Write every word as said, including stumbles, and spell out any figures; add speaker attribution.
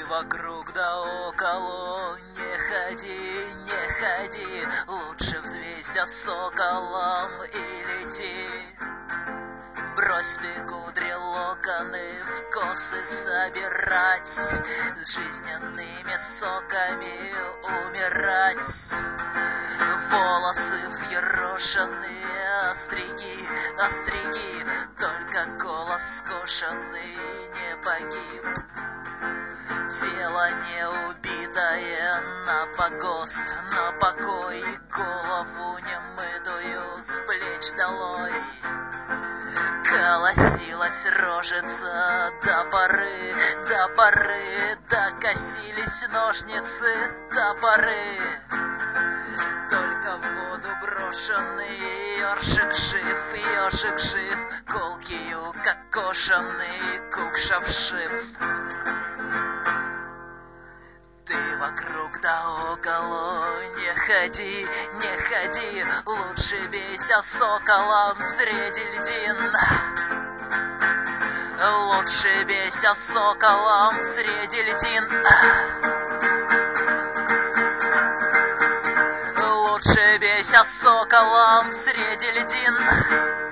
Speaker 1: вокруг да около, не ходи, не ходи, лучше взвейся соколом и лети. Брось ты кудри локоны в косы собирать, с жизненными соками умирать. Волосы взъерошенные, остриги, остриги, только голос скошенный не погиб. Тело неубитое на погост, на покой, голову немытую с плеч долой. Колосилась рожица до поры, до поры, докосились ножницы топоры. Только в воду брошенный ёршик жив, ёршик жив, колкию, как кошаный, кукша вшив. Ты вокруг да около, не ходи, не ходи, лучше бейся соколом среди льдин. Лучше бейся соколом среди льдин. Лучше бейся соколом среди льдин.